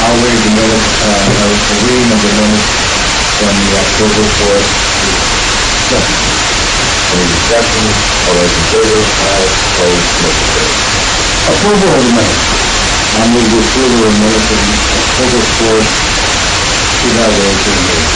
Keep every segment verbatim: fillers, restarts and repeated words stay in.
I'll read the minutes, uh, a reading of the minutes from the October fourth. Second. Any discussion? All those in favor? Aye. Opposed? Motion carries. Approval of the minutes. I move the approval of the minutes of October fourth, two thousand eighteen meeting.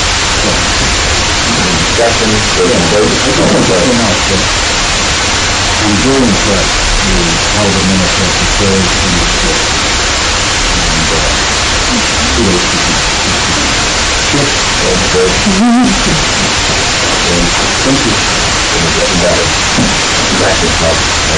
Any discussion? Those in favor? I'm very impressed with how the minutes are prepared in this book. And, uh, kudos to you. Sure. That's good. Thank you. It's getting better. Back to top.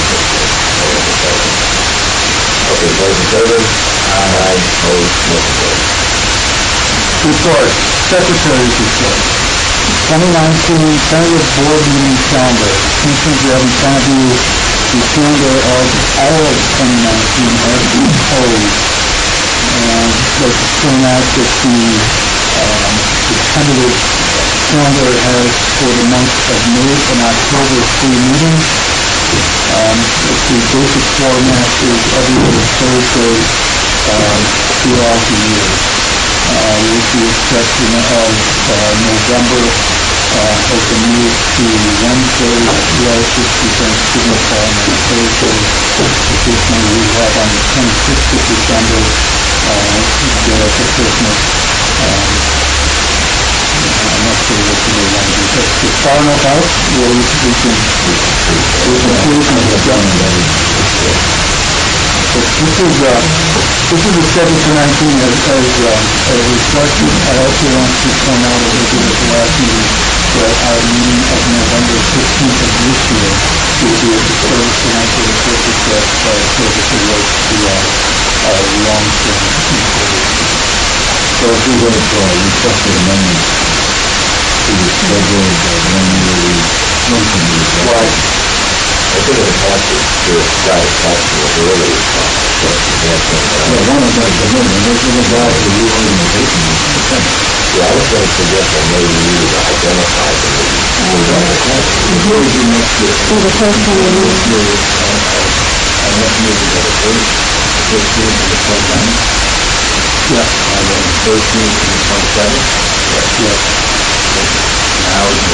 Okay, those in favor? Aye. Opposed? Motion carries. Report. Secretary's report. twenty nineteen Senate Board Meeting Calendar. Commissioners, you have in front of you the calendar of all of twenty nineteen as proposed. And let's just point out that the, um, the tentative calendar has for the months of May and October three meetings. Um, the basic format is every other Thursday um, throughout the year. Uh, with the exception of uh, November, uh, has been moved to Wednesday relative to Thanksgiving falling on Thursday. Additionally, we have on the twenty-sixth of December, uh, day after Christmas. Um, I'm not sure what you may want to do. But it's far enough out where we, we can, we can occasionally adjust. This is, uh, this is the schedule for nineteen as, as, uh, as requested. I also want to point out, as I did at the last meeting, that our meeting of November fifteenth of this year will be at the service tonight for the purpose that uh, service relates to uh, our long-term employees. So if we would have uh, requested amendments to the schedule of uh, one year, we don't think we would. Right. I think in the past it's to try to talk to a early response. Yeah, one of them is the minimum. There's no doubt the reorganization is the same. Yeah, I was going to suggest that maybe we would identify the meeting. What would you next year? So the first one we need to I next year we got a first, fifteenth to the twenty-ninth. Yeah. And then thirteenth to the twenty-seventh. Yeah. Now it's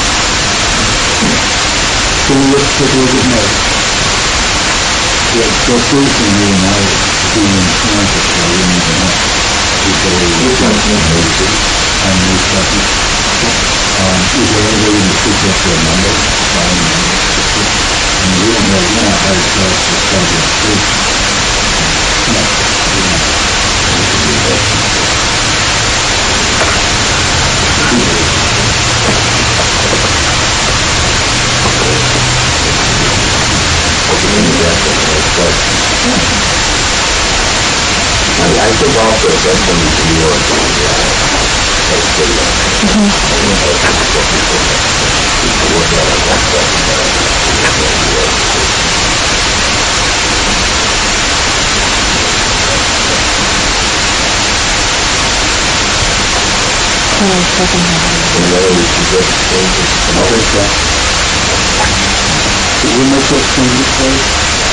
so we look to do it now. Yeah, so Thursday meeting now is being in Kansas, so we need to know. We've got some Thursday on May second. Um, is there any way to fix that to a number? And we don't have not hard stuff to start with Thursday. No, we don't. I think also that's when you can work on the mm-hmm. oh, second Did we make those changes first?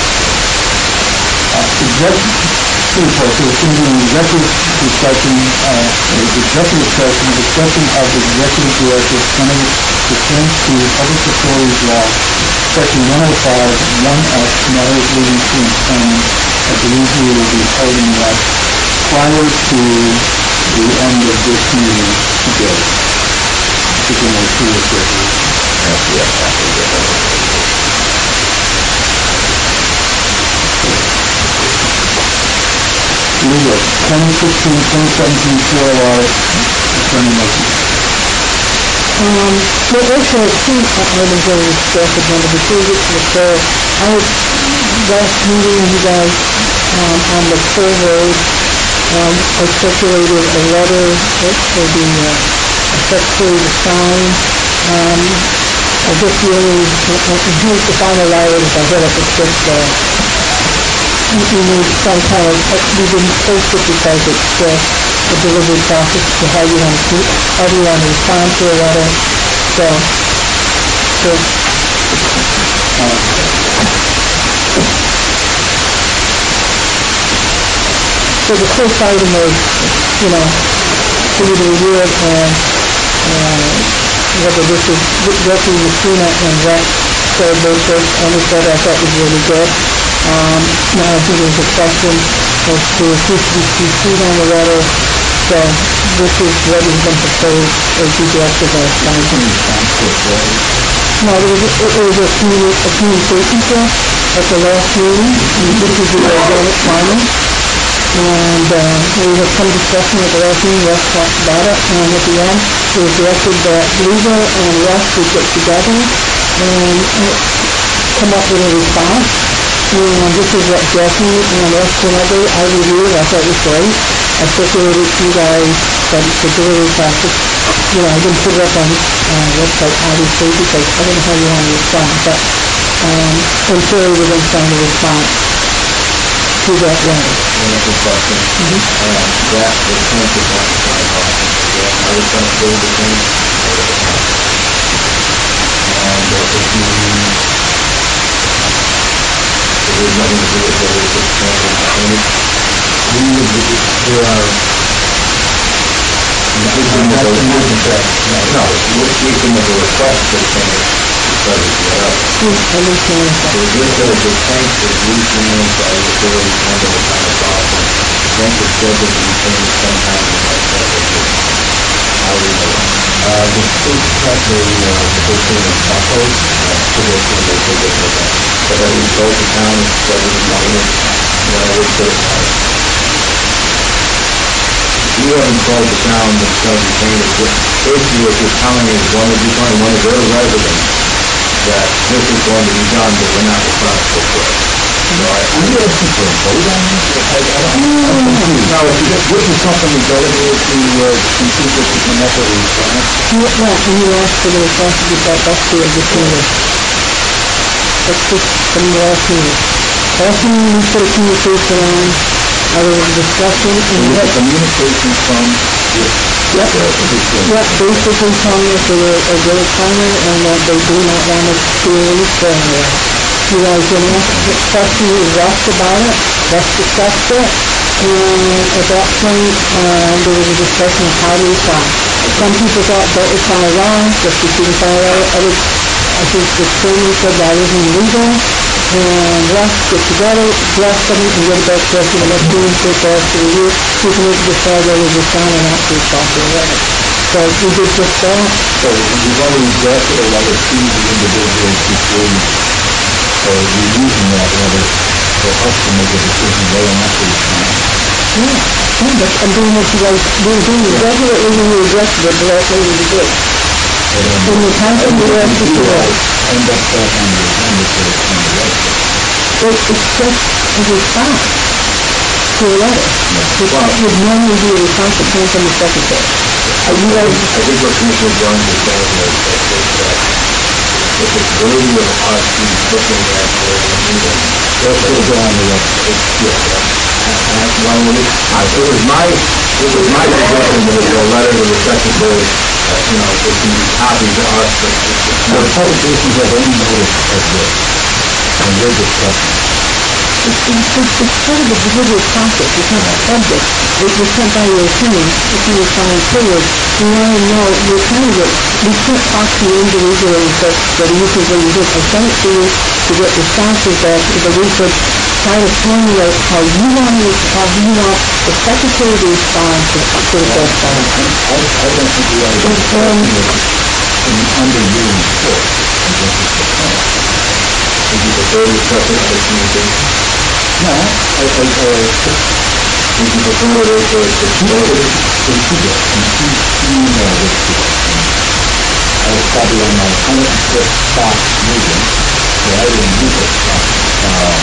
Uh, executive, so it's going to be an executive discussion, uh, executive session, discussion of the executive director's candidate pursuant to public authorities law, section one oh five, one F, matters leading to employment. I believe we will be holding that prior to the end of this meeting today. I think we'll see it there. Yes, Legal, twenty sixteen, twenty seventeen, C O R, Attorney Murphy. Um, well, actually, I think items on the staff agenda before we get to the fair. I had last meeting, you guys, um, on the full road, um, I circulated a letter for the uh, secretary to sign. Um, I guess the only, here's the final letter, if I had up a quick, uh, we need some kind of, we didn't post it because it's uh, a delivery process to how you want to, how do you want to respond to a letter. So, so, uh, So the first item was, you know, for you to review it and, uh, whether this is, Ricky, Messina, and Rex said both this, and he said I thought was really good. Um, now I think there's a question as to if this should be C C'd on the letter, so this is what has been proposed as you directed last time. No, there was, a- it was a communi- a communication check at the last meeting, and this is the organic farming. And, uh, we had some discussion at the last meeting, Russ talked about it, and at the end, it was directed that Lisa and Russ would get together and uh, come up with a response. And this is what Jesse and Russ came up with. I reviewed it, I thought it was great. I circulated it to you guys, but it's a delivery process. You know, I didn't put it up on, uh, website obviously because I didn't know how you want to respond, but, um, and Terry was going to sign a response to that letter. One other question. Mhm. Uh, that, the tank is not signed off. Yeah, I was trying to build the tank. And uh, if you, if there's nothing to do with whether it's a tank or not, we would, there are, we can make a, no, we we can make a request for the tank to start it up. Hmm, I understand that. So this says the tank is leasing into our utility under the kind of problem. The tank is scheduled to be changed sometime in the next several years. How do we know? Uh, the state has a, uh, negotiating with Taco, uh, to go through the big of that. But that we go to town, it's scheduled to come in, you know, we're certified. You haven't called the town that's going to be painted. Basically, what you're telling me is one of, you're telling one of their residents that this is going to be done, but we're not responsible for it. So I, are you asking for a vote on this? I, I don't, I'm confused. No, if you, this is something we delegated to, uh, some people to come up with a response. You, well, and you asked for the response to be brought back to your decision. That's just from the last meeting. Last meeting, we put a communication on, uh, there was a discussion, and And we you had, have communication from this. Yep. uh, this, uh, yep, basically telling us they were a good climate and that they do not want us to release the area. You guys didn't ask the question, we rushed about it, let's discuss it, and at that point, uh, there was a discussion of how to respond. Some people thought that was kind of wrong, just we shouldn't follow it, others, I think the chairman said that isn't illegal, and let's get together, bless them, and get it back to us in the next meeting, take the rest of the year, we can decide whether to respond or not to respond to the letter. So we did just that. So you've already drafted a letter to the individuals before you, so you're using that letter for us to make a decision whether or not to respond. Yeah, yeah, but I'm doing what you guys, we're doing exactly what we were addressing, but the last lady to do. In the time that we asked you to do. End up back on the agenda for the on the website. It, it's just a response to a letter. Response would normally be a response that came from the secretary. Are you guys, I think what Commissioner Jones is saying is that if, uh, if it's worthy of us to be looking at the meeting, let's put it on the website. Yeah, that's one way. It was my, it was my suggestion that it's a letter to the secretary, uh, you know, it can be copied to us, but the publications have any notice of this, and we're discussing. it's, it's, it's it's part of the delivery process, it's not a subject. It was sent by your attorney, if you were trying forward. You want to know, you're trying to get, we can't talk to you individually and say, what do you think, what do you think? I sent it to you to get responses back, but we could try to formulate how you want to, how you want the secretary to respond to, to the correspondence. I, I don't think we ought to be Um, in under your report. I guess it's the point. Would you prefer to discuss it as a communication? No, I, I, I, would you prefer to, to, to, to, to, to get, to email this to us? I was probably on my hundred and fifth stock meeting, so I didn't do this stuff. Um,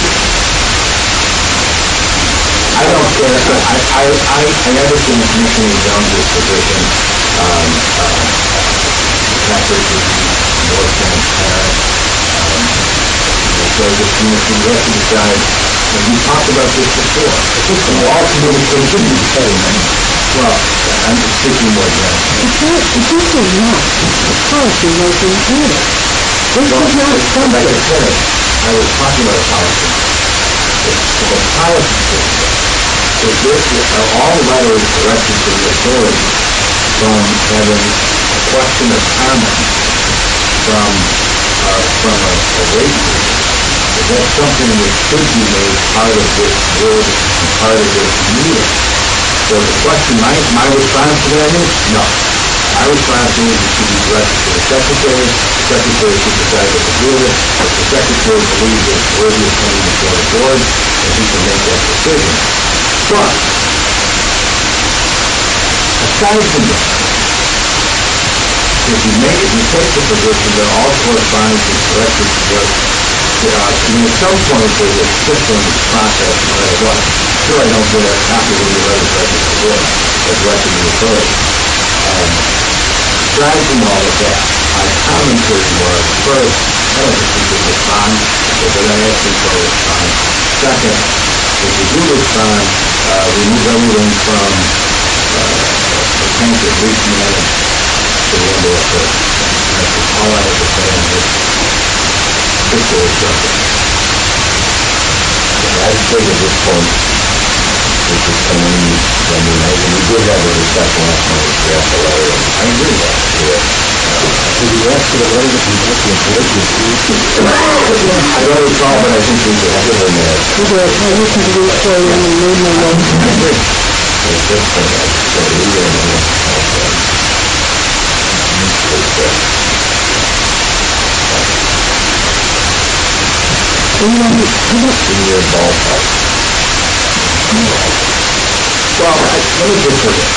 I don't care, I, I, I, I understand the Commissioner Jones's position, um, uh, that this would be more transparent, um, so the commission, we have to decide, and we talked about this before, well, ultimately, it shouldn't be the same, well, I'm just speaking more generally. It's not, it's usually not a policy making either. This Well, is not like I something. said, I was talking about a policy. It's from a policy standpoint. is this, are all letters directed to the authority from having a question of comment from, uh, from a, a rate meeting? Is that something that should be made part of this board and part of this meeting? So the question, my, my response to that is, no. My response is it should be directed to the secretary. The secretary should decide what to do with it. If the secretary believes it's worthy of coming before the board, then he can make that decision. But, aside from that, if you make it, you take the position that all correspondence is directed to the, uh, I mean, at some point there's a system process, no matter what. Sure, I don't get a copy of the letter directed to the board, or directed to the authority. Um, aside from all of that, my commentary was, first, I don't think we should respond, but then I asked them to respond. Second, if we do respond, uh, remove everything from uh, the tank of leak managed to the end of the first. That's all I have to say on this particular subject. I'd say at this point, which is coming, when we know, when we did have a discussion last night, we asked the letter, and I agree with that. Did you ask for the letter that we put the employees with? I don't recall, but I think we should have it in there. We did, I listened to the story and I made my notes. I agree. It's just for that, so we were in there. And then, I don't, In your ballpark. Well, I, let me just say this.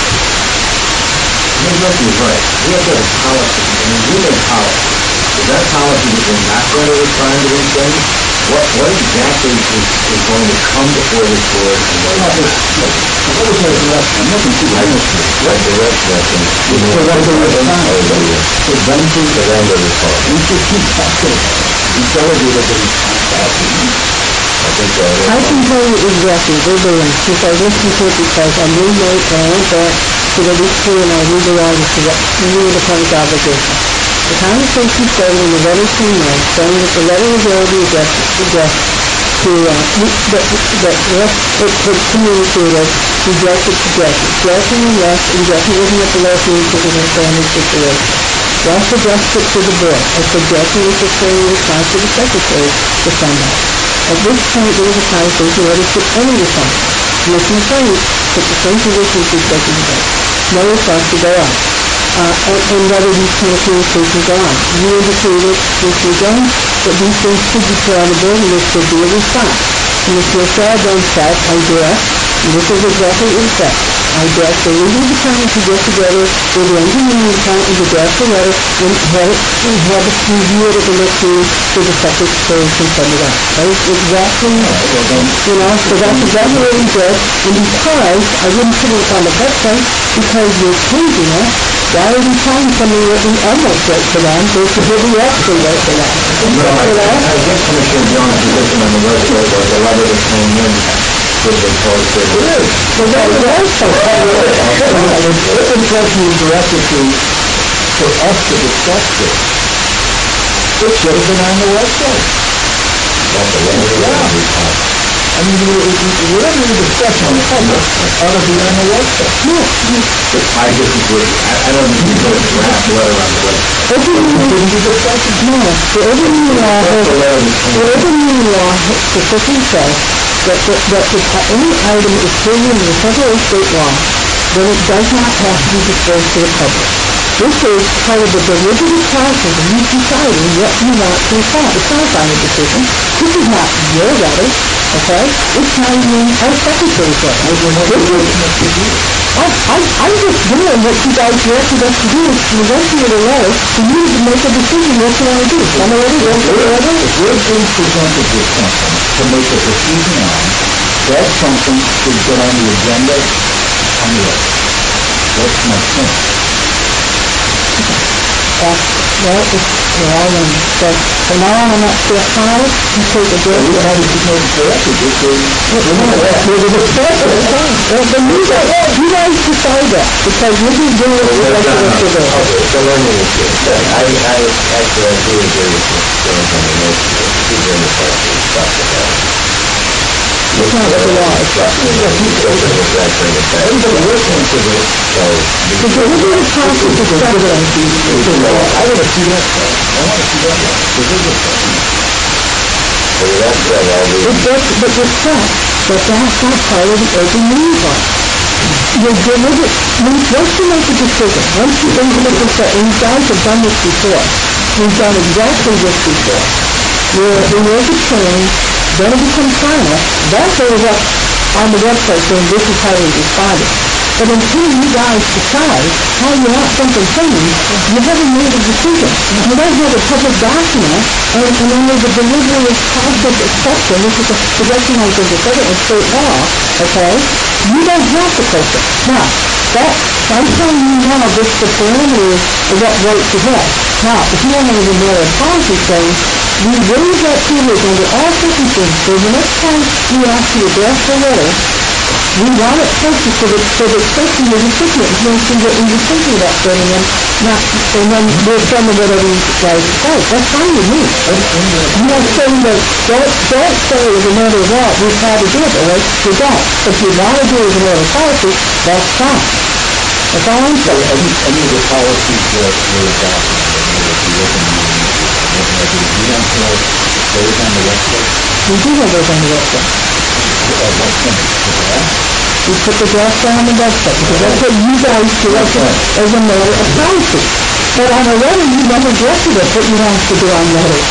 Maybe Rusty's right. We have to have a policy. I mean, we have policy. Is that policy that we're not going to respond to these things? What, what exactly is, is going to come before this board and what is not? What is the direction? I'm looking through the industry. Right, the direction. For them to respond. For them to, for them to respond. We should keep that. We delegated the responsibility. I think that is. I can tell you exactly, verbatim, since I listened to it because I made notes and I went back to the weekly and I read the writers to the, to the public obligation. The conversation started when the letter came in, saying that the letter was already addressed, addressed to, uh, that, that Russ had had communicated, rejected suggestions. Jackie and Russ, and Jackie wasn't at the last meeting because of her family situation. Russ addressed it to the board. I said Jackie was referring the response to the secretary to send out. At this point, there was a conversation whether to any response. Commissioner Frank took the same position as the executive director. No response to go on. Uh, and, and whether these kind of communications go on. You indicated, Commissioner Jones, that these things should be put on the board and there should be a response. Commissioner Shaw then said, I direct, and this is exactly what he said, I direct the legal department to get together with the engineering department to draft the letter and have it, and have it reviewed at the next meeting so the secretary can send it out. That is exactly, you know, so that's exactly what we did. And because I wouldn't put it on the website, because you're changing it, why are we telling somebody what we almost wrote for them versus what we actually wrote for them? No, I, I guess Commissioner Jones' position on the website was the letter that came in should have been posted. It is. Well, that was also. This impression is directed to, for us to discuss this. It should have been on the website. That's a letter that we have. I mean, whatever you discuss on the public ought to be on the website. No, I disagree. I, I don't think we put a draft letter on the website. open meeting, Didn't you discuss it? no, the open meeting law, That's the has- letter that the came in. open meeting law specifically says that, that, that if any item is stated in the federal or state law, then it does not have to be disclosed to the public. This is part of the deliberative process of you deciding what you want to respond. It's not a final decision. This is not your letter, okay? It's not even our secretary's letter. This is, I, I, I'm just doing what you guys directed us to do, is to eventually the letter, for you to make a decision what you want to do. Some of it, one or the other. If we're being presented with something to make a decision on, that something should get on the agenda on the other. That's my point. Uh, well, it's, well, then, but from now on, I'm not sure how you take a break. We had to make it corrected, this is... Well, the discussion is fine. Well, then you guys, you guys decide that, because this is doing what you're supposed to do. Okay, so let me just say, I, I, actually, I do agree with Mr. Jones on the notion that people in the press are stuck with that. That's not what the law is. Everybody listening to this, so... Because everybody talks with the stuff. I want to see that stuff. I want to see that stuff. This is a stuff. Well, that's right, I'll do But that's, but the fact that that's not part of the open meeting law. You're deliberate, once once you make a decision, once you implement this, and you guys have done this before, we've done exactly this before, where we make a change, then it becomes final, that goes up on the website saying this is how we responded. But until you guys decide how you want something changed, you haven't made a decision. You don't have a public document, and, and only the delivery of process exception, this is a, the recognized as a federal and state law, okay? You don't have to post it. Now, that, I'm telling you now, this the parameters of what right to have. Now, if you want to have a more policy change, we raise that privilege under all circumstances, so the next time we ask you to draft a letter, we want it posted so that, so that especially the recipient knows that we were thinking about sending them, not, and then we'll send them whatever you guys decide. That's fine with me. I'm not saying that, don't, don't say as a matter of law, we try to do it, all right? We don't. If you want to do it as a matter of policy, that's fine. That's all I'm saying. I need, I need the policies that we're adopting. We don't know those on the website. We do have those on the website. We put the draft on the website, because that's what you guys directed as a matter of policy. But on a letter, you never directed it, what you want us to do on letters.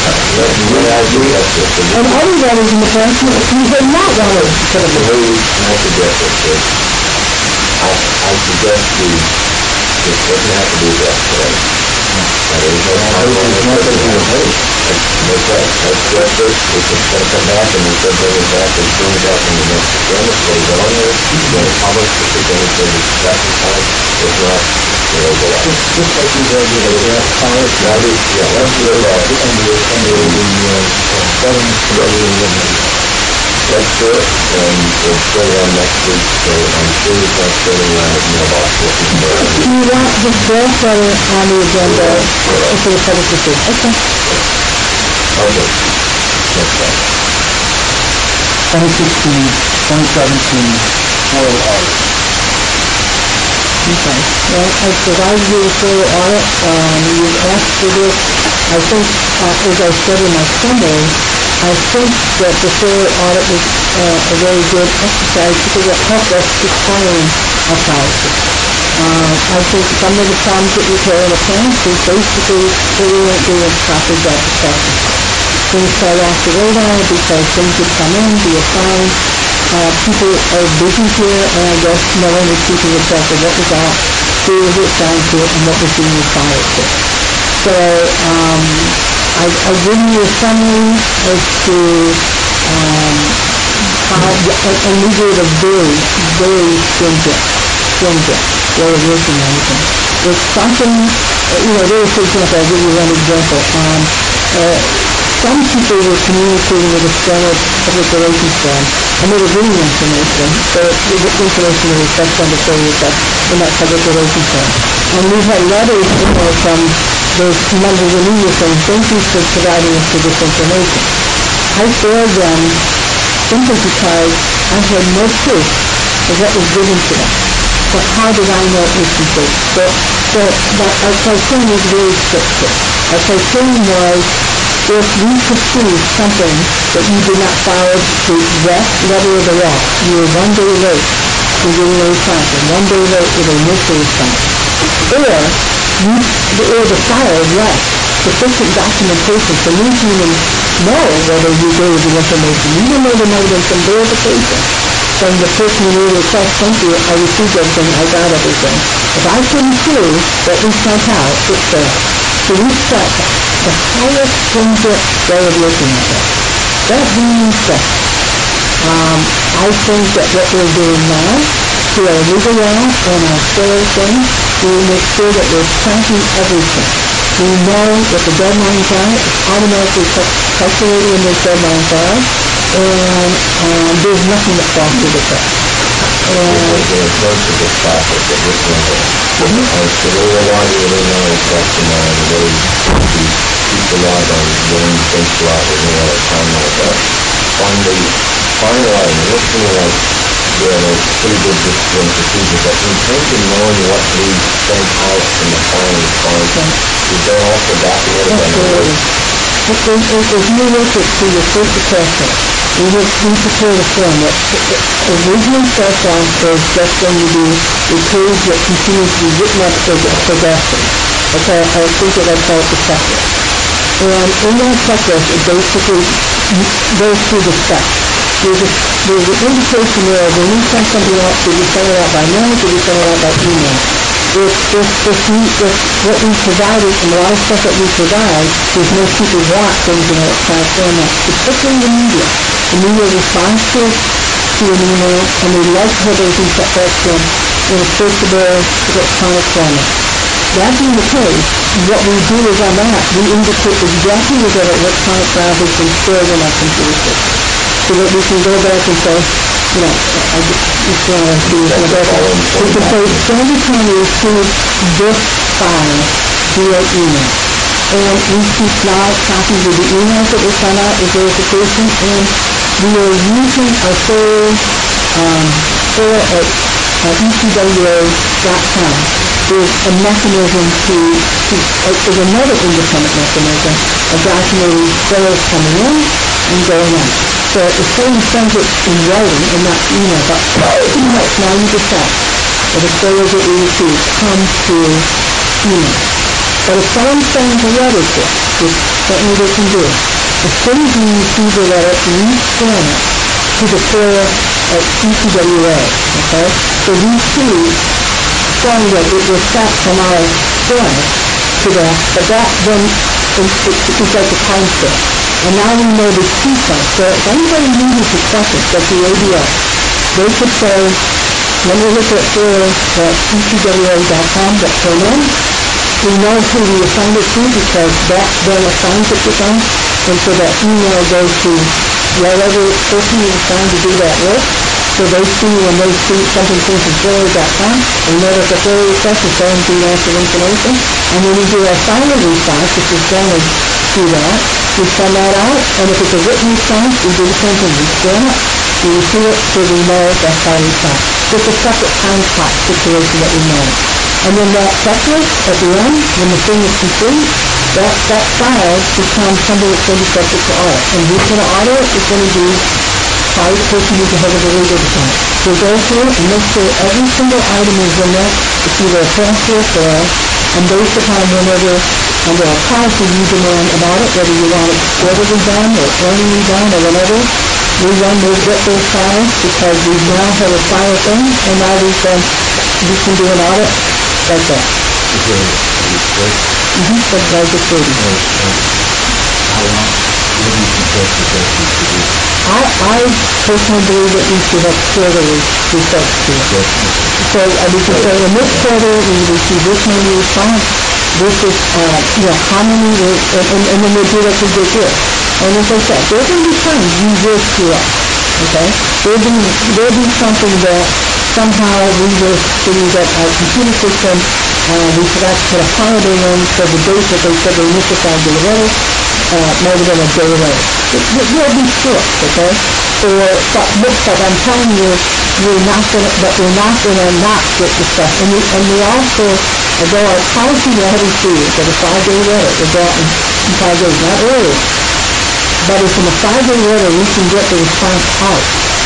And other letters in the past, you have not wanted to put them in. The way I suggest it, I, I suggest we, it doesn't have to be addressed today. That is, it's not going to be a vote. That's right. That's just it. It's going to come back and it's going to bring it back and bring it back in the next agenda. So it's on there. It's going to publish it. It's going to say it's second time. If not, it'll go out. Just like you said, you know, that's college. That is, yeah, that's the law. And the, and the, the, uh, government committee. Let's do it, and we'll put it on next week, so I'm sure it's not sitting around the mailbox looking for it. Do you want the draft letter on the agenda for the public to see? Okay. Okay. That's right. twenty sixteen, twenty seventeen, soil audit. Okay. Well, I provided you with soil audit. Um, you've asked for this. I think, uh, as I said in my summary, I think that the soil audit was uh, a very good exercise because it helped us define our policy. Uh, I think some of the problems that we had in the past is basically they weren't doing proper job protection. Things fell off the radar because things would come in, be assigned. Uh, people are busy here, and I guess no one was keeping track of what was out, who was assigned to it, and what was being required to. So, um, I, I'll give you a summary as to um, how, and we did a very, very stringent, stringent way of working on everything. It's something, you know, there was, for example, I'll give you one example. Um, uh, some people were communicating with external public relations firm, and they were giving information, so the information was best understood that in that public relations firm. And we had letters, you know, from those members of the media saying, thank you for providing us with this information. I failed them simply because I had no proof of what was given to them. So how did I know it was complete? So, so that our criterion was very strict. Our criterion was, if we could prove something that you did not follow the exact letter of the law, you were one day late to getting a response, and one day late with a initial response, or you, or the file left sufficient documentation for me to even know whether you gave the information, even though there might have been some verification from the person who made the request, thank you, I received everything, I got everything. If I couldn't prove that we sent out, it failed. So we set the highest stringent way of looking at it. That being said, um, I think that what we're doing now, through our legal law and our soil thing, we make sure that we're tracking everything. We know what the deadlines are, it's automatically calculated when those deadlines are, and um, there's nothing that falls through the cracks. And the approach to this process that we're doing, the way the law is really known as question on the way to keep the lot on William Finch lot or any other town like that. On the fire line, it looks to me like there are pretty good discipline procedures, but in terms of knowing what we sent out in the final response, is there also documented on the list? If, if, if you look at to your first question, we have we prepared a form that originally starts off as just going to be a page that continues to be written up as a progression. Okay, I think that I call it the checklist. And in that checklist, it basically goes through the steps. There's, a, there's an indication there of when you send something out, did you send it out by mail, did you send it out by email? If, if, if, we, if what we provided, and a lot of stuff that we provide, is most people want things in electronic format, particularly the media. The media responds to, to an email, and they like to have everything set back to them in a searchable electronic format. That being the case, what we do is on that, we indicate exactly what that electronic file has been stored in our computer system. So that we can go back and say, you know, I just, just want to do this in the back. We can say, Sandy County received this file via email. And we keep live copies of the emails that we send out as verification, and we are using our full, um, full at uh, E C W A dot com. There's a mechanism to, to uh, there's another independent mechanism of documenting sales coming in and going out. So if someone sends it in writing and not email, but pretty much ninety percent of the sales that we receive come through email. But if someone sends a letter to us, which certainly they can do, as soon as we receive the letter, we scan it to the player at E C W A, okay? So we see showing that it was sent from our scanner to that, but that then is, is like a time step. And now we know the sequence. So if anybody needed to check it, that's the A D S, they could say, let me look at player at E C W A dot com that came in. We know who we assigned it to because that then assigns it to them, and so that email goes to whatever person you assigned to do that work. So they see when they see something comes from Florida dot com, they know that the Florida request is going to national information, and when we do our final response, which is going to do that, we send that out, and if it's a written response, we do the same thing. We scan it, we receive it, so we know that's how we respond. It's a separate time clock situation that we know. And then that checklist at the end, when the thing is complete, that, that file becomes something that's going to be subject to audit. And who's going to audit it? It's going to be probably the person who's the head of the legal department. So go through it and make sure every single item is in there. It's either a transfer or fail. And based upon whenever, under our policy, you demand an audit, whether you want it quarterly done or annually done or whatever, we run those, get those files because we now have a file thing, and now we can, we can do an audit like that. Is there a report? Mm-hmm, that's like the thirty. How long, what do you suggest that that should be? I, I personally believe that we should have quarterly reports to it. So, uh, we can say, in this quarter, we receive this many response, this is, uh, you know, how many, were, and, and, and then we do that we get here. And as I said, there's going to be times we will screw up, okay? There'll be, there'll be something that somehow we were sitting at our computer system, uh, we forgot to put a holiday in, so the date that they said they initial five day letter, uh, might have been a day later. It, it will be short, okay? Or, but, but I'm telling you, we're not gonna, but we're not gonna not get the stuff. And we, and we also, although our policy letter is that a five day letter is out in, in five days, not early, but if in a five day letter we can get the response out,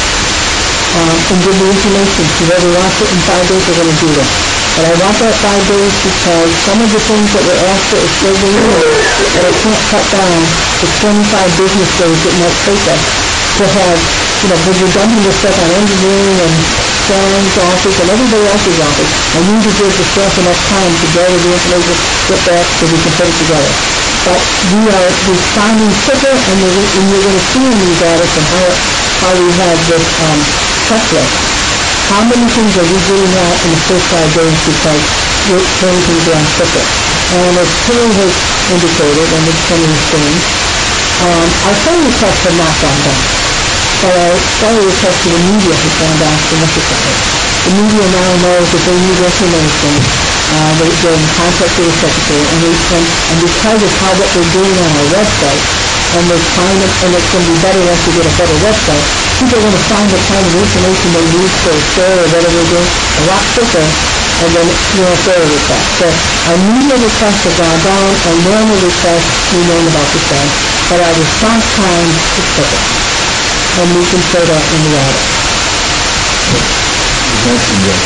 um, and give the information to whoever wants it in five days, we're gonna do that. But I want that five days because some of the things that were asked for is still being used, that I can't cut down the twenty-five business days that might take us to have, you know, because we're dumping this stuff on engineering and Sharon's office and everybody else's office. I need to give the staff enough time to gather the information, get back so we can put it together. But we are responding quicker, and you're, and you're going to see in these audits and how, how we have this um, checklist. How many things are we doing out in the first five days because we're turning things around quicker? And as Tilly has indicated, and it's some of these things, um, our phone requests have not gone down. But our phone requests to the media has gone down significantly. The media now knows that they need information, uh, they, they're in contact with the secretary, and, we, and, and because of how what they're doing on our website, and they're trying to, and it's going to be better once we get a better website, people are going to find the kind of information they need for a store or whatever they're doing a lot quicker, and then you know, further request. So our media requests have gone down, our normal requests remain about the same, but our response time is quicker, and we can show that in the audit. You mentioned that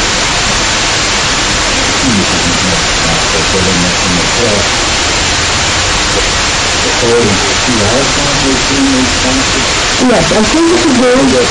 you mentioned the past. According to C I form, they've seen these functions. Yes, I think this is very good.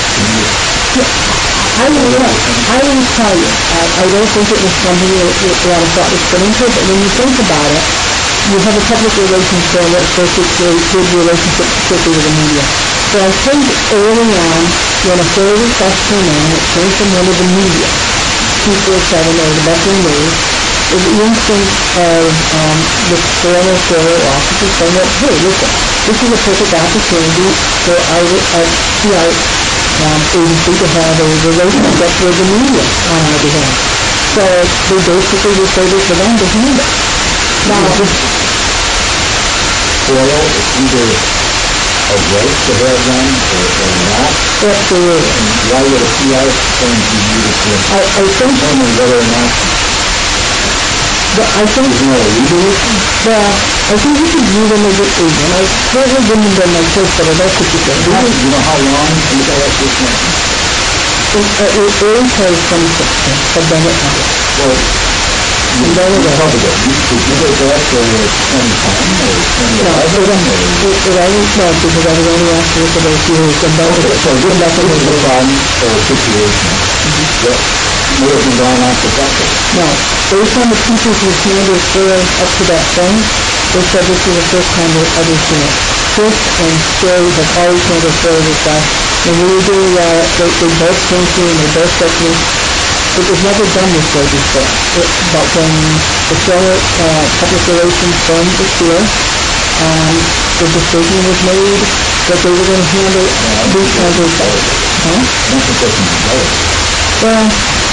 I will, I will tell you, I, I don't think it was something that a lot of thought was put into it, but when you think about it, you have a public relations firm that supposed to create good relationships, particularly with the media. So I think early on, when a fair request came in, it came from one of the media, people seven or the Bethlehem News, is the instinct of um, the former federal officers saying that, hey, listen, this is a perfect opportunity for our, our C I um, agency to have a relationship with the media on our behalf. So they basically referred it to them to handle. Now, Well, it's either a right to have them or, or not. absolutely. And why would a C I firm be needed to I, I think, determine whether or not but I think, there's no legal issue? well, I think you could view them as an agent. I certainly didn't do my choice, but I that's what you said. How- You know how long you got that this one? It, uh, it early twenty sixteen, have done it now. Well, you And then it you was- covered it. You, did you go back to twenty ten or twenty No, it eleven? was, it, it always was, because I was only asked to look at those years, and then Okay, it so this, back this in is the a problem or a situation that would have been going on for decades. No, based on the people who handled Phil up to that point, they said this was the first time they've ever seen it. Chris and Sherry have always handled Phil with us, and we were doing that, they, they both came to me, and they both said to me, it was never done this way before. It, but when the Phil, uh, public relations firm was here, um, the decision was made that they were going to handle these kinds of things. Huh? Not the person who knows. Well,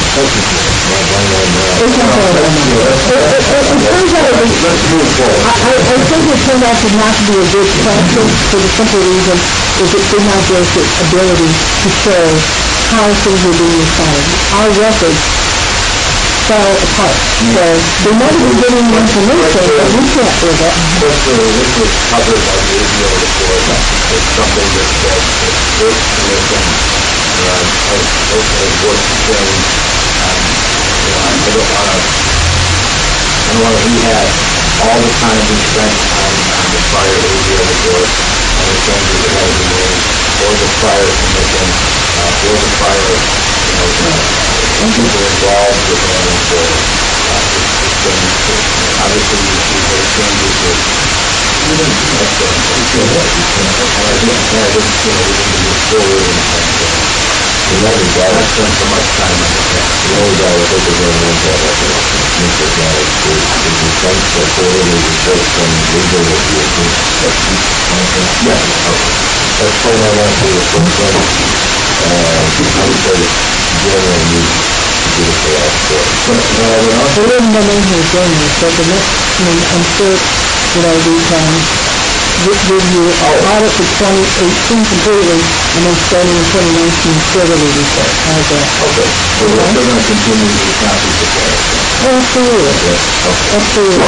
it's not all that much. It, it, it, it turns out it was, Let's move forward. I, I I think it turned out to not be a good practice for the simple reason is it did not give us the ability to show how things were being assigned. Our records fell apart. So they might have been getting the information, but we can't prove it. Especially this was covered by the A B O report, it's something that said that this commission, uh, has, has worked to change, um, you know, I don't wanna, I don't wanna rehash all the time we spent on, on the prior A B O report, on the changes that had been made, or the prior commission, uh, or the prior, you know, uh, people involved with managing the, uh, it's, it's been, obviously, you see those changes that we didn't do much of them, but we feel like we can, and I think, and I think, you know, we can move forward and, and, uh, we never got to spend so much time on the past. We always got to take advantage of that, but Mister Garrett, is, is the sense that quarterly reports from legal review, that's, yeah, okay. That's what I want to do, is from, uh, I would say, general news to get it for us, so. But, uh, we also, They didn't know anything was going on, so the next, I mean, I'm sure, you know, we can review audit for twenty eighteen completely, and then starting in twenty nineteen quarterly report. How's that? okay, so we're still gonna continue to do copies of that. Absolutely, absolutely.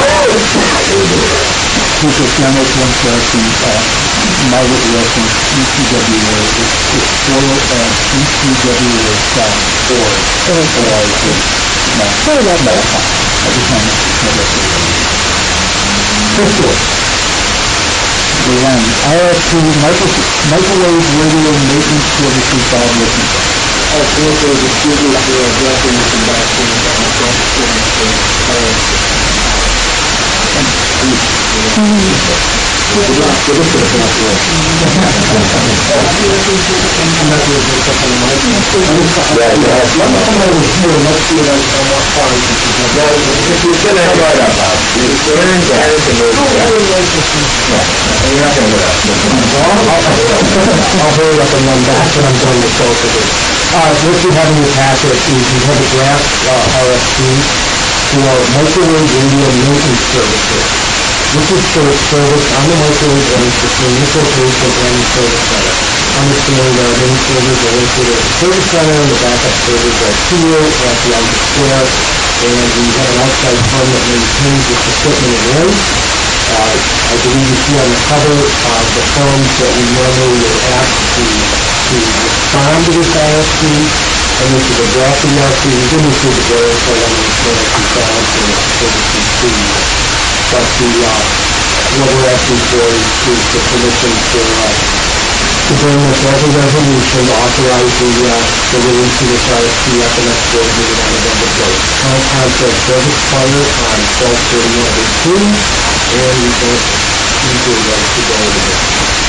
People can make one question, uh, Margaret Wilson, E T W A, it's, it's foil at E T W A dot org. Okay. Or, it's, no, Sorry about no, that. it's fine. I just want to know that. Crystal. Luann, I R F P, microwave radio maintenance services, Bob Wilson. I think there's a student who are addressing this in back in If you're gonna have right up, Bob, you're learning to have it to move. You're not gonna get up. I'll hurry up and run back when I'm done with both of these. Uh, what you have in your packet is you have a draft, uh, R F P for microwave radio maintenance services. This is for service on the microwave range between this location and the service center. Understanding that our main servers are located at the service center, and the backup servers are here at the Alger Square, and we have an outside firm that maintains this equipment and rooms. Uh, I believe you see on the cover uh, the firms that we normally would ask to, to respond to this I R C, and this is a draft of the I R C. We didn't include the various, so I want to make sure that we balance and services to you. But the, uh, what we're asking for is, is the permission for, uh, to bring this as a resolution to authorize the, uh, the release of this I R C at the next board meeting on November first. Current contract does expire on twelve thirty-one eighteen, and we don't need to ready to go with it.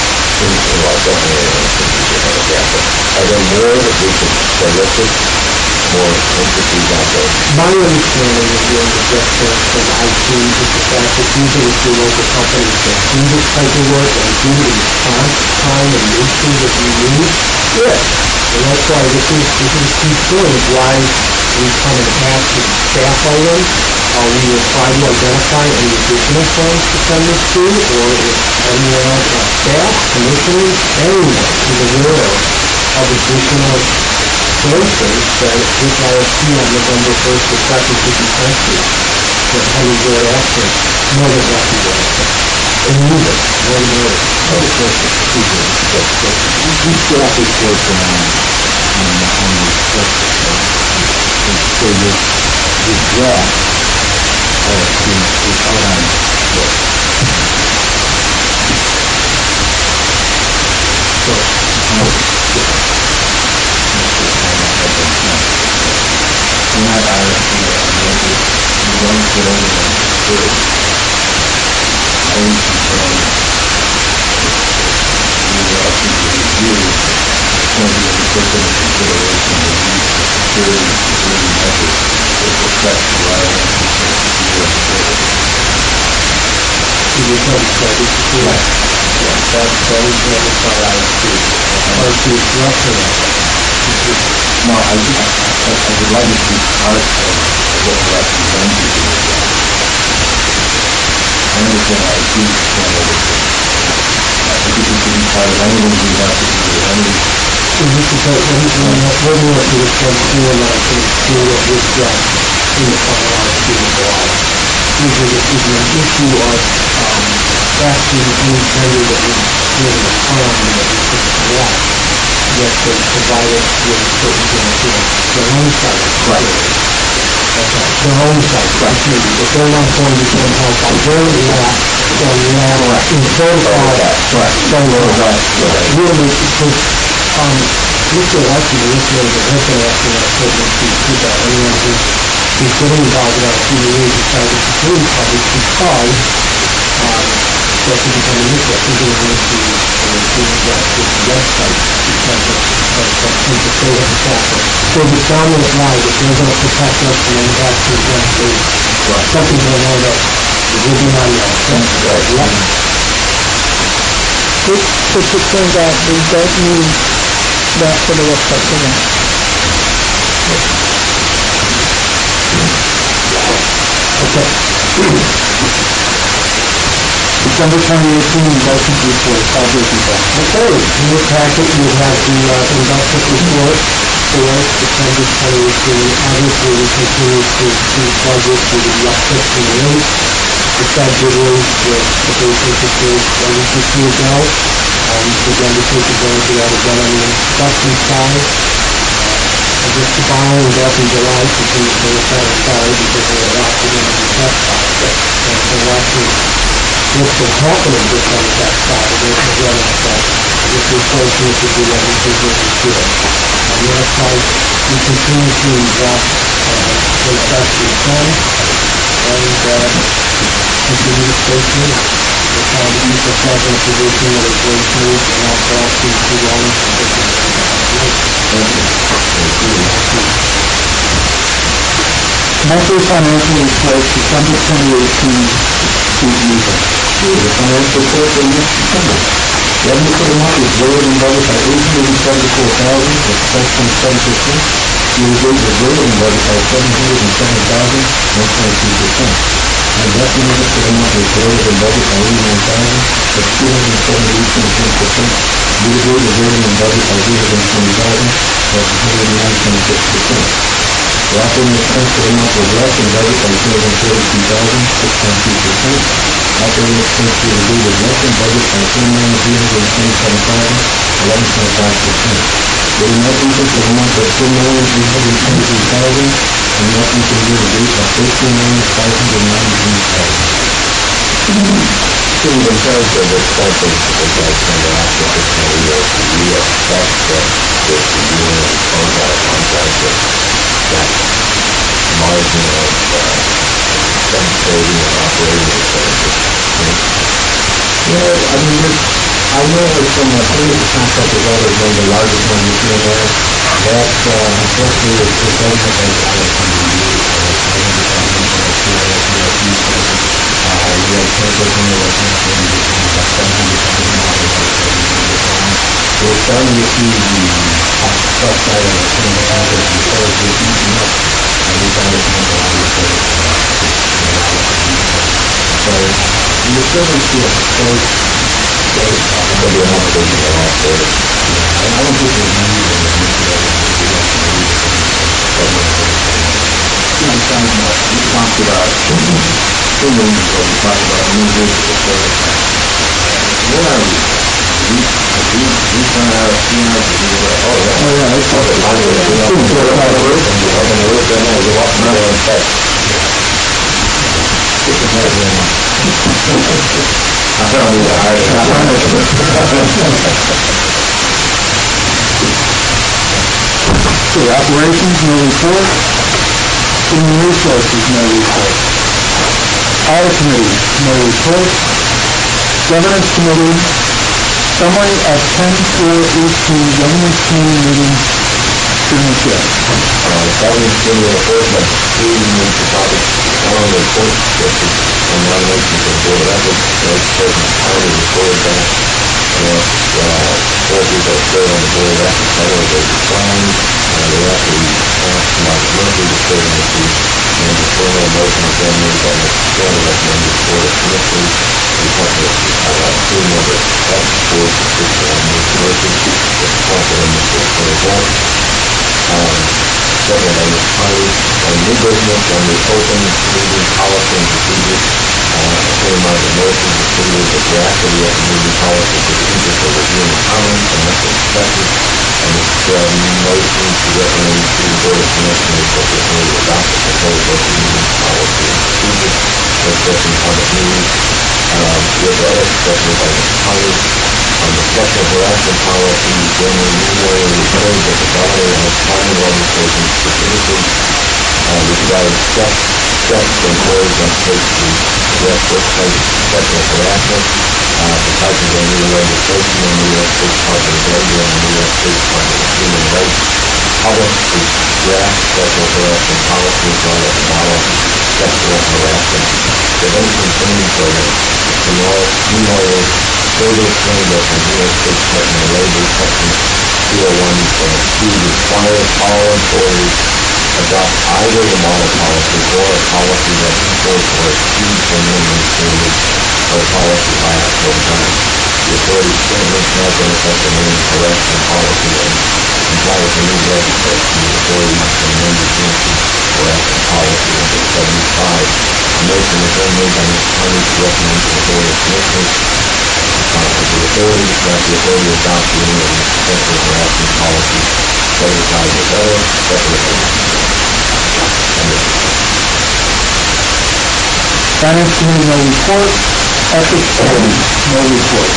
Are there more that we could solicit, more entities out there? My understanding of the objection from I T is the fact that usually it's your local companies that do this type of work and do the response time and nature that you need. Yes. And that's why this is, this is a key thing, is why we come and ask the staff items. Uh, we will try to identify any additional funds to send this to, or if anyone else on staff, commissioners, anyone is aware of additional sources that this I R C on November first or second could be sent to. So how do you ask them? More than happy to ask them. And use it. More than more. Other sources, excuse me, that's good. We staff is working on, on, on the structure. So this, this draft I R C is out on what? So, um, we're not I R C, we don't get over the word. I was concerned we are people review some of the equipment consideration of use of security security measures that affect the right of the U S service. You just have to say this is correct. Yes, that's that is what it's called I R C. I R C is roughly no, I, I, I would like it to be part of what we're representing here. I understand I do understand everything. I think it should be part of anything we have to do with any... So this is what we're doing, what we're doing to this one here, and I can see what we've done in the final I R C of the law. This is an issue of um, asking any vendor that we give a firm that we could select that they provide us with certain things, their own site. Right. That's right. Their own site. Right. If they're not going to get help on their behalf, then we have in protocol. Right. So, really, because, um, Mister Lucky, Mister is an interesting statement to keep out anyone who's, who's getting involved in our community and cybersecurity coverage because, um, that can become an issue. I think they're going to do that with the website because of, of, of things that they have established. So the dominant line, if they're going to protect us from any actions that they, something they know that it will be not yet. Right. Yep. Which, which it turns out we don't need that for the website for now. Okay. December twenty eighteen investment report, Salvation Bank. Okay, in your packet you have the uh, investment report for December twenty eighteen. Obviously, we continue to see budget to the uptick in the rate. The Fed did raise the the base interest rate a week or two ago. Um, again, to take advantage of that again on the investment side. I guess the borrowing was up in July continues to the Fed side because they were opted in on the debt side. And so actually, what's been happening just on the debt side, and there's no real effect. This is so good to do that we think this is good. On the other side, we continue to invest uh, as best we can, and uh, continue to stay tuned. We're trying to keep ourselves in a position that is very smooth and also asking too long for business. Monthly financial report, December twenty eighteen, Steve Newton. The financial report for next December. Revenue for the month is lower than budget by eight hundred seventy-four thousand, that's seven point seven percent. You agreed to voting budget by seven hundred and seven thousand, one point two percent. And recommended for the month was lower than budget by eighty-nine thousand, that's two hundred and seventy-eight point ten percent. You agreed to voting in budget by two hundred and twenty thousand, that's one hundred and nine point six percent. The operating expense for the month was less than budget by two hundred and forty-two thousand, six point two percent. Operating expense you agreed was less than budget by three million three hundred and twenty-seven thousand, eleven point five percent. The net income for the month was two million three hundred and twenty-three thousand, and net income year to date of thirteen million five hundred and ninety-three thousand. Steve, in terms of expenses, as I pointed out, for fiscal year, we expect that this year we close out a contract with that margin of expense saving and operating expenses. Yeah, I mean, this, I know it's from a previous contract with others, one of the largest ones you see there, that, uh, unfortunately, it's just doesn't have any other company to use, so it's one hundred thousand for a few other few places. Uh, we have cases in the West End, and we have about seven hundred thousand dollars for savings in the town. So we're starting to see the, uh, plus side of the same contract before it's just easing up, and we found it's not a lot of service, uh, it's a lot of people. So, you're still going to see a close state. There'll be enough to do that after. Yeah, I don't think there's any reason to do that. We don't believe it. You know, talking about, we talked about, two meetings ago, we talked about new vehicle service. Where are we? We, we, we sent out a few hours to do that. Oh, yeah. Oh, yeah, it's all right. We're up on the roof, and we're up on the roof, and we're walking around and check. I thought we were hired. Okay, operations, no report. Human resources, no report. Audit committee, no report. Governance committee, summary of ten four eighteen governance committee meeting, Chairman Chair. Uh, governance committee report, but three minutes to topic. One of the reports, which is on nomination for the board of ethics, as President Carter reported that, that, uh, four people that serve on the board of ethics, however, they declined, uh, they actually asked Mark Murphy to serve on the seat, and the formal motion was then made by Mister Chairman, recommended the board of commissioners, we have to, uh, two members, that's the board to sit on Mister Murphy, the appointed in Mister Chairman. Um, second, on Mister Carter, on new business, on the open meeting policy and procedures, uh, came out the motion to distribute the draft of the open meeting policy and procedures for review and comments, and that's expected. And it's, uh, motion to recommend to the Board of Commissioners that the committee adopt the proposed open meeting policy and procedures for discussion public meetings, um, with edits specified by Mister Carter. On the sexual harassment policy, General Newell referred that the governor has signed legislation specifically uh, regarding sex, sex employees on state to address workplace sexual harassment. Uh, because of the new legislation in the U S State Department of Labor and the U S State Department of Human Rights, public to draft sexual harassment policies on the model sexual harassment prevention training program. The Newell further explained that the U S State Department of Labor Section two oh one point two requires all employees adopt either the model policy or a policy that supports or exceeds the minimum standards of policy by October time. The authorities currently have been effective in harassment policy and comply with the new legislation. The authority must amend the harassment policy under seventy-five. A motion was then made by Mister Carney to recommend to the Board of Commissioners uh, the authority that the authority adopt the new sexual harassment policy seventy-five or better separately. Finance committee, no report. Ethics committee, no report.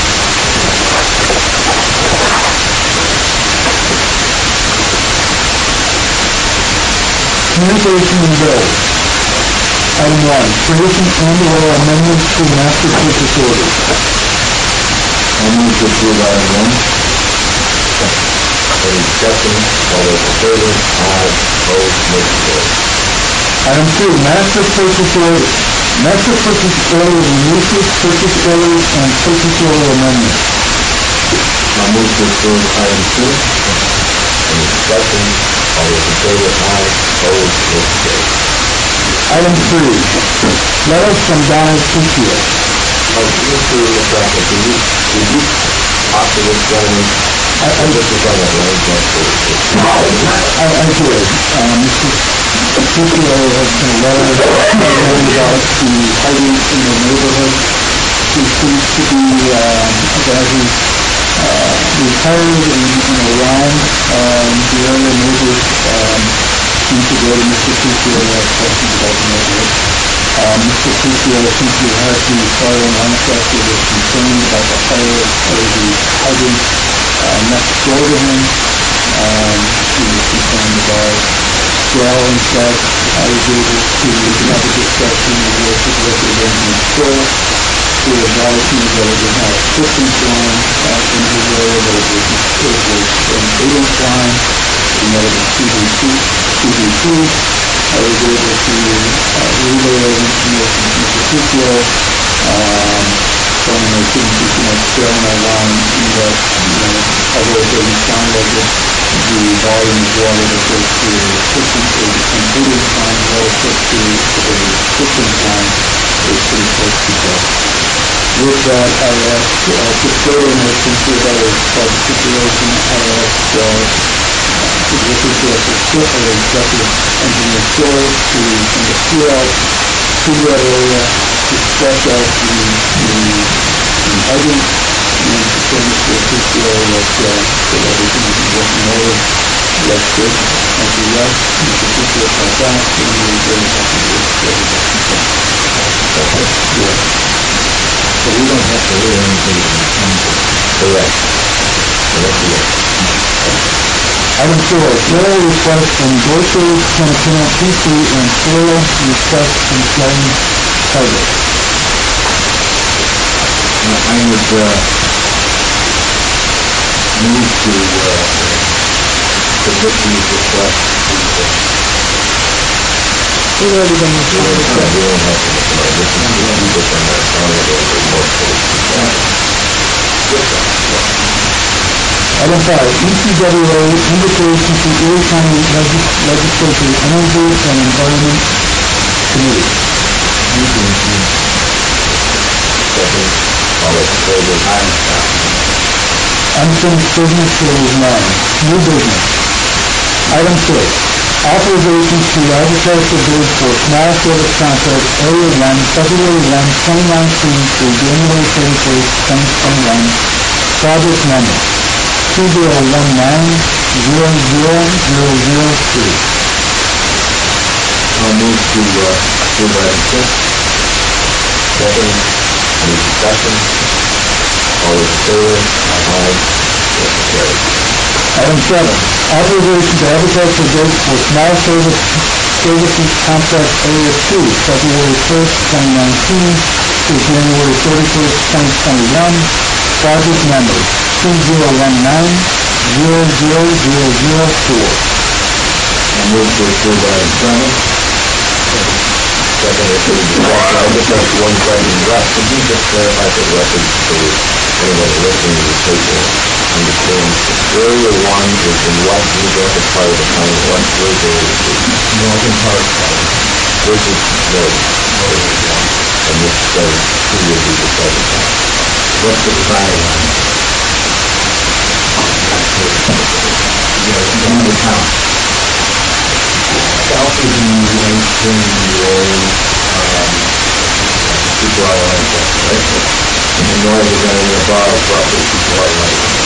Communication and bills. Item one, creation and/or amendments to master purchase orders. I move to approve item one. Any discussion? All those in favor? Aye. Opposed? Motion carries. Item two, master purchase orders. Master purchase order releases, purchase orders, and purchase order amendments. I move to approve item two. Any discussion? All those in favor, aye. Opposed, motion carries. Item three, letter from Donald Ciccio. Oh, Mister McCracken, can you, can you talk to this gentleman? I, I, This is on that line, but I, I did. Um, Mister Ciccio has sent a letter about the fighting in the neighborhood. He seems to be, um, a guy who's, uh, retired and, and around, um, the area neighbors, um, seem to go to Mister Ciccio and ask questions about the neighborhood. Um, Mister Ciccio seems to have had the fire alarm inspector was concerned about the fire or the hydrant, uh, next door to him. Um, he was concerned about well and such. I was able to have a discussion with the director of engineering control to advise me that it was not a six-inch line uh, in his area, but it was, it was an eight-inch line, and that it was P V C. P V C. I was able to uh, relay that information to Mister Ciccio, um, telling him I shouldn't be too much strain on that line, and that, you know, although it doesn't sound like it, the volume of water that goes through a six-inch or an eight-inch line relative to a six-inch line is pretty close to that. With that, I asked, uh, to further more sincere about the situation, I asked, uh, Executive Director Still, or Executive Engineer Still, to send a crew out to that area to stretch out the, the, the hydrant and to show Mister Ciccio that, uh, that everything is working over. That's good. Thank you, yes. Mister Ciccio got back, and we were very happy with everything. Yeah. so we don't have to do anything in the council. Correct. Correct, yes. Item four, soil request from Dorsey, Kennesaw, P C, and soil request from Sheldon Tiger. Uh, I would, uh, move to, uh, submit these requests to, uh, We've already done this. we don't have to, uh, this is, we put them at, on the report for Item five, E C W A invitation to Erie County Legis- Legislature Energy and Environment Committee. Second, all those in favor, aye. Unfinished business, there is none. New business. Item six, authorization to advertise for bid for small service contract Area one, February first, twenty nineteen through January thirty-first, twenty twenty-one. Project number two zero one nine zero zero zero zero three. I'll move to, uh, approve item six. Second, any discussion? All those in favor, aye. Motion carries. Item seven, authorization to advertise for bids for small service services contract Area two, February first, twenty nineteen through January thirty-first, twenty twenty-one. Project number two zero one nine zero zero zero zero four. I'll move to approve item seven. Second, if there's discussion, I just have one question. Russ, could you just clarify for the record, so anyone listening to the tape will understand? Area one is in what geographic part of the county, what, where's area two? Northern part. Where's this road? Area one. And this says two would be the southern part. What's the dividing line? Yeah, in the town. South is in the eighteen year old, um, super all like that, right? And the north is in the above, roughly super all like that.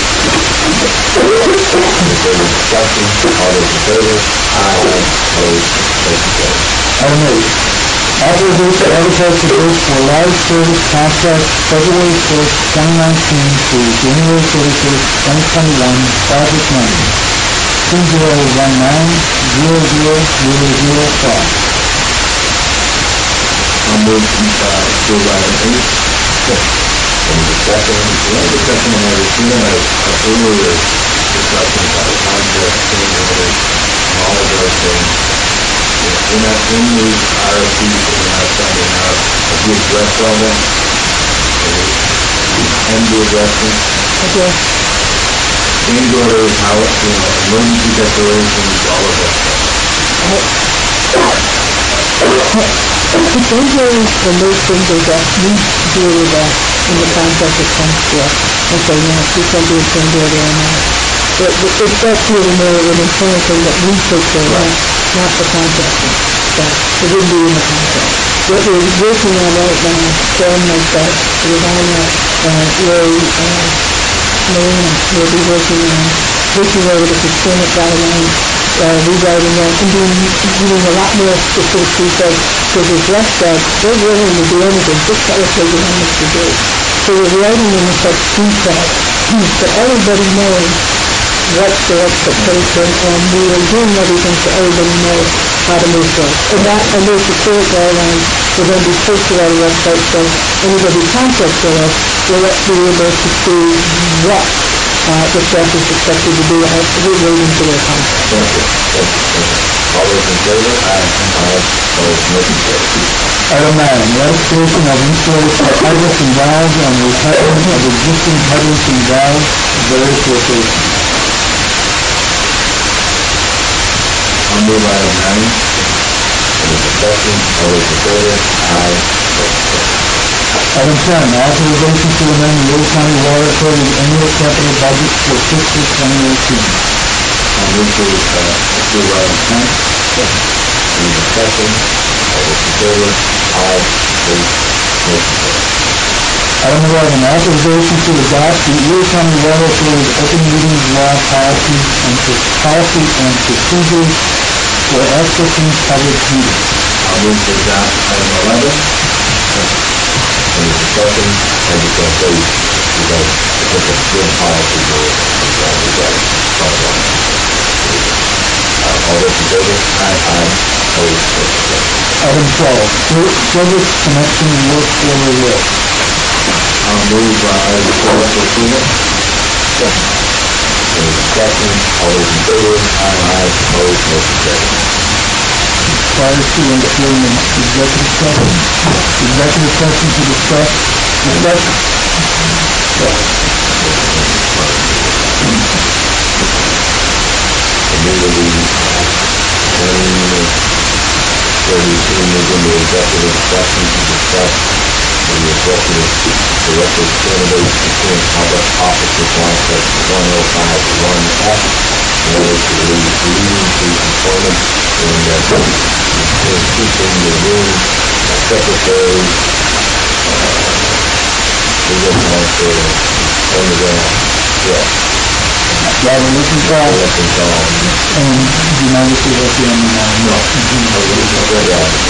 Is there any discussion? All those in favor? Aye. Opposed? Motion carries. Item eight, authorization to advertise for bids for live service contract February first, twenty nineteen through January thirty-first, twenty twenty-one. Project number two zero one nine zero zero zero zero five. I'll move to, uh, approve item eight. Any discussion? Yeah, discussion on item two, and a earlier discussion about the contract, change orders, and all of those things. We're not in these R F Ps that we're not sending out. Have you addressed all that? And we address them? Okay. change orders, how, you know, emergency declarations, all of that stuff. The change orders and those things are that we deal with that in the contract that comes to us. And say, you know, please don't do a change order on that. It, it, it's that's really more of an internal thing that we take care of, not the contracting stuff. It wouldn't be in the contract. What we're working on right now, John myself, with Anna, uh, Ray, uh, Marina, will be working on looking over the procurement guidelines, uh, rewriting them, and doing, doing a lot more specific details, because as Russ said, they're willing to do anything, just tell us what you want us to do. So we're writing them in such detail, that everybody knows what's their expectation, and we are doing everything so everybody knows how to move forward. And that, and those procurement guidelines will then be posted on the website, so anybody who contacts us will be able to see what Uh, the staff is expected to do as we're waiting for their contract. Thank you. Thank you. All those in favor? Aye. Aye. Opposed? Motion carries. Item nine, ratification of installation of hydrants and valves and replacement of existing hydrants and valves at various locations. I'll move item nine. Any discussion? All those in favor? Aye. Motion carries. Item ten, authorization to amend the Lewis County Water Authority's annual capital budget for fiscal twenty eighteen. I'll move to, uh, approve item ten. Any discussion? All those in favor? Aye. Opposed? Motion carries. Item eleven, authorization to adopt the Lewis County Water Authority's open meetings law policy and policy and procedures for accessing public meetings. I'll move to adopt item eleven. Any discussion? I just want to say, you guys, it's a good policy for, uh, you guys, talk about it. Uh, all those in favor? Aye. Aye. Opposed? Motion carries. Item twelve, ser- service connection work order list. I'll move, uh, item twelve for approval. Second. Any discussion? All those in favor? Aye. Aye. Opposed? Motion carries. Prior to entering an executive session, executive session to discuss, discuss, Immediately, when, when we can move into executive session to discuss the executive director candidates between public officers law section one oh five one F in order to lead leading to employment in the keeping the room secretary, legal counsel, on the ground, yeah. Robert Lichtenthal, Lichtenthal. and do you mind if we let you in? No. No, no, no, no, no.